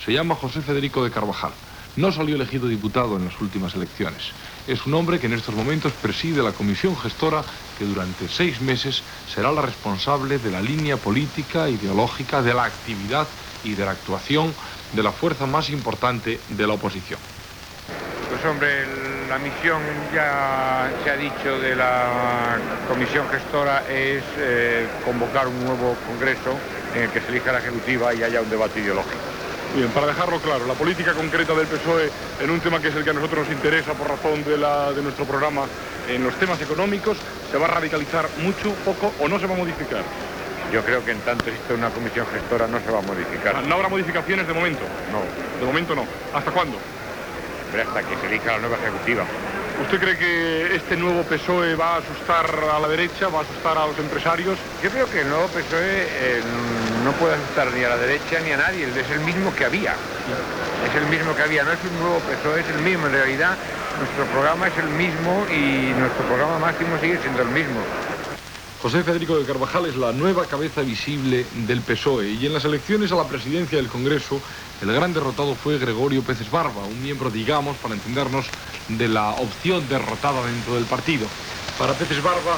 Se llama José Federico de Carvajal. No salió elegido diputado en las últimas elecciones. Es un hombre que en estos momentos preside la comisión gestora que durante 6 meses será la responsable de la línea política, ideológica, de la actividad y de la actuación de la fuerza más importante de la oposición. Pues hombre, la misión, ya se ha dicho, de la comisión gestora es convocar un nuevo congreso en el que se elija la ejecutiva y haya un debate ideológico. Bien, para dejarlo claro, la política concreta del PSOE en un tema que es el que a nosotros nos interesa por razón de nuestro programa, en los temas económicos, ¿se va a radicalizar mucho, poco o no se va a modificar? Yo creo que en tanto existe una comisión gestora no se va a modificar. ¿No habrá modificaciones de momento? No. De momento no. ¿Hasta cuándo? Hasta que se elija la nueva ejecutiva. ¿Usted cree que este nuevo PSOE va a asustar a la derecha, va a asustar a los empresarios? Yo creo que el nuevo PSOE no puede asustar ni a la derecha ni a nadie, es el mismo que había. Es el mismo que había, no es un nuevo PSOE, es el mismo. En realidad, nuestro programa es el mismo y nuestro programa máximo sigue siendo el mismo. José Federico de Carvajal es la nueva cabeza visible del PSOE y en las elecciones a la presidencia del Congreso el gran derrotado fue Gregorio Peces Barba, un miembro, digamos, para entendernos, de la opción derrotada dentro del partido. Para Peces Barba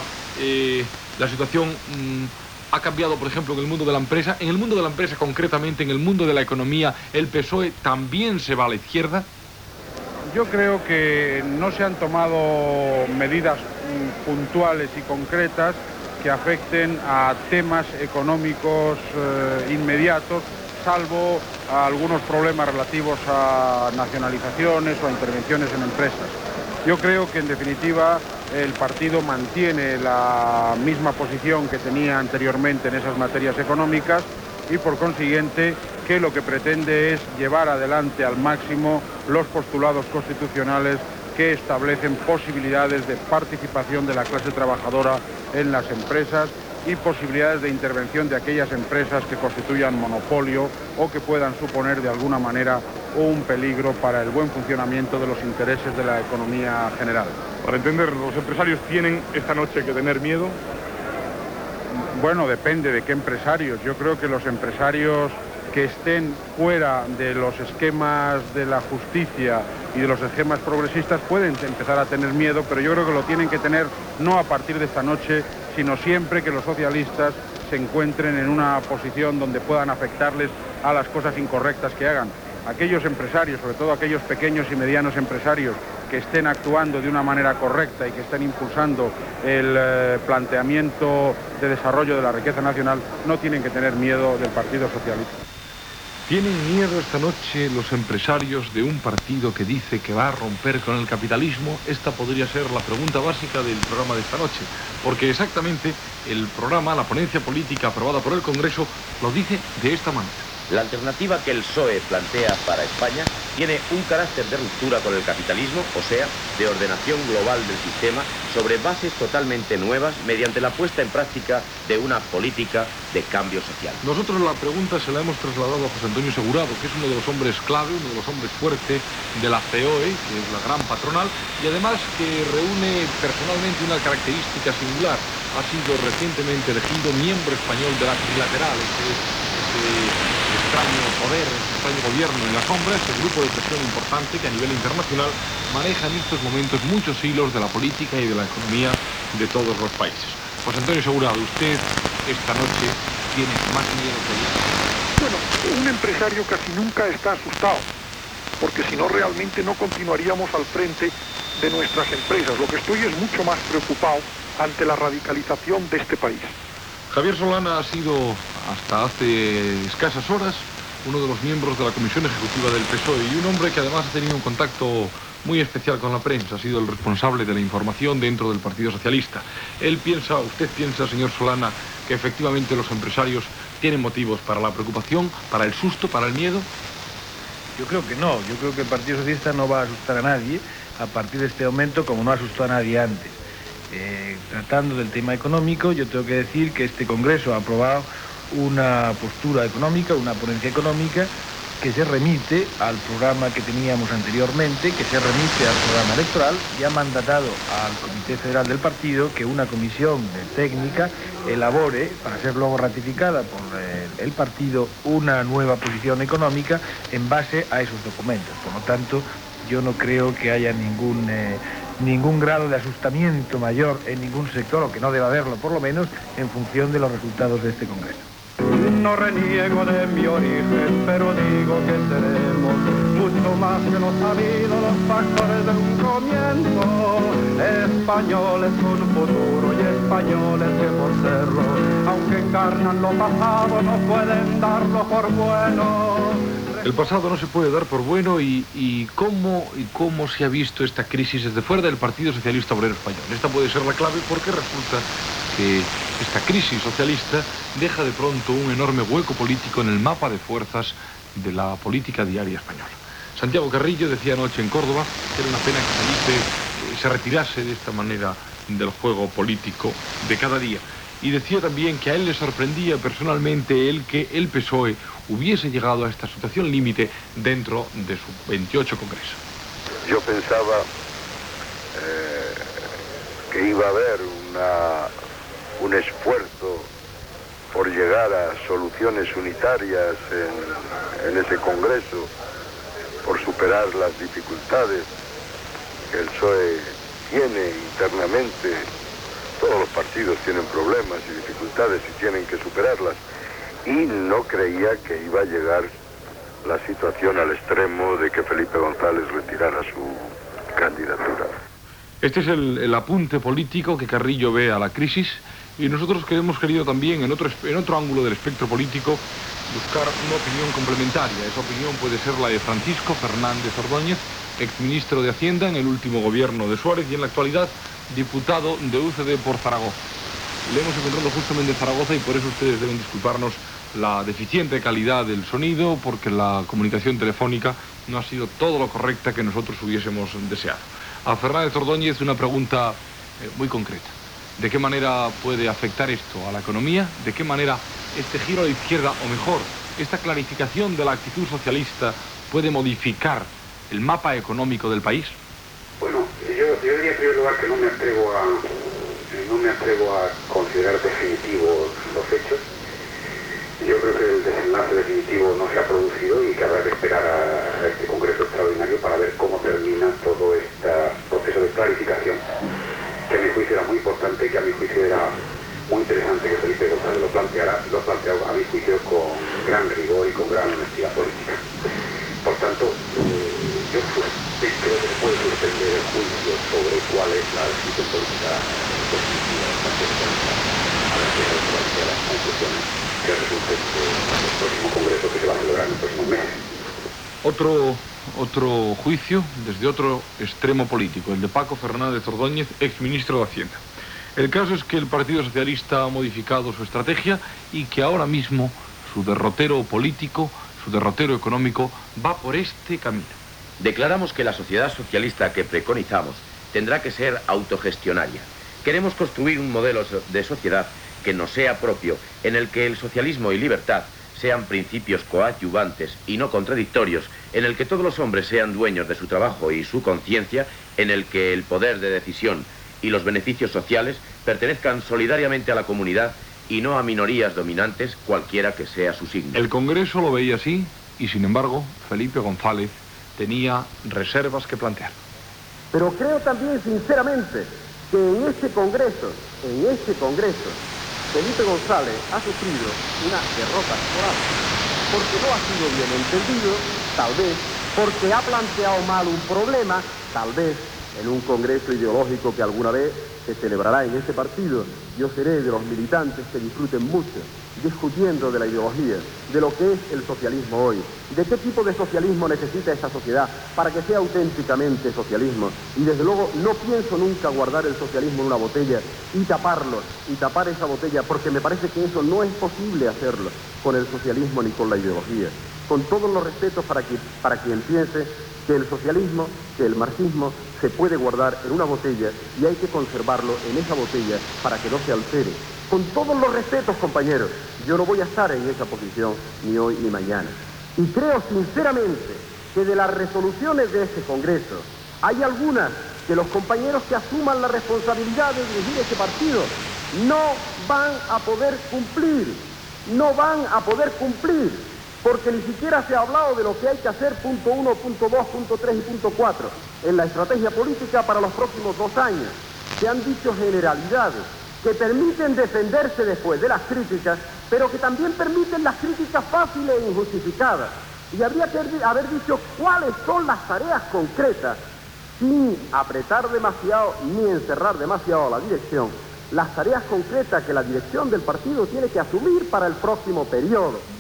la situación ha cambiado, por ejemplo, en el mundo de la empresa. En el mundo de la empresa, concretamente, en el mundo de la economía, ¿el PSOE también se va a la izquierda? Yo creo que no se han tomado medidas puntuales y concretas que afecten a temas económicos inmediatos, salvo a algunos problemas relativos a nacionalizaciones o a intervenciones en empresas. Yo creo que, en definitiva, el partido mantiene la misma posición que tenía anteriormente en esas materias económicas y, por consiguiente, que lo que pretende es llevar adelante al máximo los postulados constitucionales que establecen posibilidades de participación de la clase trabajadora en las empresas y posibilidades de intervención de aquellas empresas que constituyan monopolio o que puedan suponer de alguna manera un peligro para el buen funcionamiento de los intereses de la economía general. Para entender, ¿los empresarios tienen esta noche que tener miedo? Bueno, depende de qué empresarios. Yo creo que los empresarios que estén fuera de los esquemas de la justicia y de los esquemas progresistas pueden empezar a tener miedo, pero yo creo que lo tienen que tener no a partir de esta noche, sino siempre que los socialistas se encuentren en una posición donde puedan afectarles a las cosas incorrectas que hagan. Aquellos empresarios, sobre todo aquellos pequeños y medianos empresarios que estén actuando de una manera correcta y que estén impulsando el planteamiento de desarrollo de la riqueza nacional, no tienen que tener miedo del Partido Socialista. ¿Tienen miedo esta noche los empresarios de un partido que dice que va a romper con el capitalismo? Esta podría ser la pregunta básica del programa de esta noche, porque exactamente el programa, la ponencia política aprobada por el Congreso, lo dice de esta manera. La alternativa que el PSOE plantea para España tiene un carácter de ruptura con el capitalismo, o sea, de ordenación global del sistema sobre bases totalmente nuevas mediante la puesta en práctica de una política de cambio social. Nosotros la pregunta se la hemos trasladado a José Antonio Segurado, que es uno de los hombres clave, uno de los hombres fuertes de la COE, que es la gran patronal, y además que reúne personalmente una característica singular. Ha sido recientemente elegido miembro español de la Trilateral, extraño poder, extraño gobierno en la sombra, este grupo de presión importante que a nivel internacional maneja en estos momentos muchos hilos de la política y de la economía de todos los países. José Antonio Segurado, usted esta noche tiene más miedo que yo. Bueno, un empresario casi nunca está asustado, porque si no realmente no continuaríamos al frente de nuestras empresas. Lo que estoy es mucho más preocupado ante la radicalización de este país. Javier Solana ha sido, hasta hace escasas horas, uno de los miembros de la Comisión Ejecutiva del PSOE y un hombre que además ha tenido un contacto muy especial con la prensa, ha sido el responsable de la información dentro del Partido Socialista. Usted piensa, señor Solana, que efectivamente los empresarios tienen motivos para la preocupación, para el susto, para el miedo? Yo creo que no, yo creo que el Partido Socialista no va a asustar a nadie a partir de este momento como no asustó a nadie antes. Tratando del tema económico, yo tengo que decir que este Congreso ha aprobado una postura económica, una ponencia económica que se remite al programa que teníamos anteriormente, que se remite al programa electoral, y ha mandatado al Comité Federal del partido que una comisión técnica elabore, para ser luego ratificada por el partido, una nueva posición económica en base a esos documentos. Por lo tanto, yo no creo que haya ningún grado de asustamiento mayor en ningún sector, o que no deba haberlo por lo menos, en función de los resultados de este Congreso. No reniego de mi origen, pero digo que seremos mucho más que lo sabido, los factores de un comienzo. Españoles con futuro y españoles que por serlo, aunque encarnan lo pasado, no pueden darlo por bueno. El pasado no se puede dar por bueno y cómo se ha visto esta crisis desde fuera del Partido Socialista Obrero Español. Esta puede ser la clave porque resulta que esta crisis socialista deja de pronto un enorme hueco político en el mapa de fuerzas de la política diaria española. Santiago Carrillo decía anoche en Córdoba que era una pena que Felipe se retirase de esta manera del juego político de cada día. Y decía también que a él le sorprendía personalmente el que el PSOE hubiese llegado a esta situación límite dentro de su 28 Congreso. Yo pensaba que iba a haber un esfuerzo por llegar a soluciones unitarias en ese Congreso, por superar las dificultades que el PSOE tiene internamente. Todos los partidos tienen problemas y dificultades y tienen que superarlas. Y no creía que iba a llegar la situación al extremo de que Felipe González retirara su candidatura. Este es el apunte político que Carrillo ve a la crisis, y nosotros que hemos querido también en otro ángulo del espectro político buscar una opinión complementaria. Esa opinión puede ser la de Francisco Fernández Ordóñez, exministro de Hacienda en el último gobierno de Suárez y en la actualidad diputado de UCD por Zaragoza. Le hemos encontrado justamente en Zaragoza y por eso ustedes deben disculparnos la deficiente calidad del sonido, porque la comunicación telefónica no ha sido todo lo correcta que nosotros hubiésemos deseado. A Fernández Ordóñez una pregunta muy concreta. ¿De qué manera puede afectar esto a la economía? ¿De qué manera este giro a la izquierda, o mejor, esta clarificación de la actitud socialista puede modificar el mapa económico del país? Bueno, yo diría en primer lugar que no me atrevo a considerar definitivos los hechos. Yo creo que el desenlace definitivo no se ha producido y que habrá que esperar a este Congreso extraordinario para ver cómo termina todo este proceso de clarificación, que a mi juicio era muy importante, que a mi juicio era muy interesante que Felipe González lo planteaba a mi juicio con gran rigor y con gran honestidad política. Por tanto, yo creo que se puede suspender el juicio sobre cuál es la decisión política definitiva del Partido Socialista a la que se las conclusiones que resulten del próximo Congreso que se va a celebrar en los próximos meses. Otro juicio desde otro extremo político, el de Paco Fernández Ordóñez, exministro de Hacienda. El caso es que el Partido Socialista ha modificado su estrategia y que ahora mismo su derrotero político, su derrotero económico, va por este camino. Declaramos que la sociedad socialista que preconizamos tendrá que ser autogestionaria. Queremos construir un modelo de sociedad que nos sea propio, en el que el socialismo y libertad sean principios coadyuvantes y no contradictorios, en el que todos los hombres sean dueños de su trabajo y su conciencia, en el que el poder de decisión y los beneficios sociales pertenezcan solidariamente a la comunidad y no a minorías dominantes, cualquiera que sea su signo. El Congreso lo veía así y, sin embargo, Felipe González tenía reservas que plantear. Pero creo también, sinceramente, que en este Congreso, Felipe González ha sufrido una derrota electoral, porque no ha sido bien entendido, tal vez, porque ha planteado mal un problema, tal vez, en un congreso ideológico que alguna vez se celebrará en este partido. Yo seré de los militantes que disfruten mucho discutiendo de la ideología, de lo que es el socialismo hoy, de qué tipo de socialismo necesita esta sociedad para que sea auténticamente socialismo. Y desde luego no pienso nunca guardar el socialismo en una botella y taparlo, y tapar esa botella, porque me parece que eso no es posible hacerlo con el socialismo ni con la ideología. Con todos los respetos para quien piense que el socialismo, que el marxismo se puede guardar en una botella y hay que conservarlo en esa botella para que no se altere. Con todos los respetos, compañeros, yo no voy a estar en esa posición ni hoy ni mañana. Y creo sinceramente que de las resoluciones de este Congreso hay algunas que los compañeros que asuman la responsabilidad de dirigir este partido no van a poder cumplir, porque ni siquiera se ha hablado de lo que hay que hacer, punto 1, punto 2, punto 3 y punto 4, en la estrategia política para los próximos 2 años. Se han dicho generalidades que permiten defenderse después de las críticas, pero que también permiten las críticas fáciles e injustificadas. Y habría que haber dicho cuáles son las tareas concretas, sin apretar demasiado ni encerrar demasiado a la dirección, las tareas concretas que la dirección del partido tiene que asumir para el próximo periodo.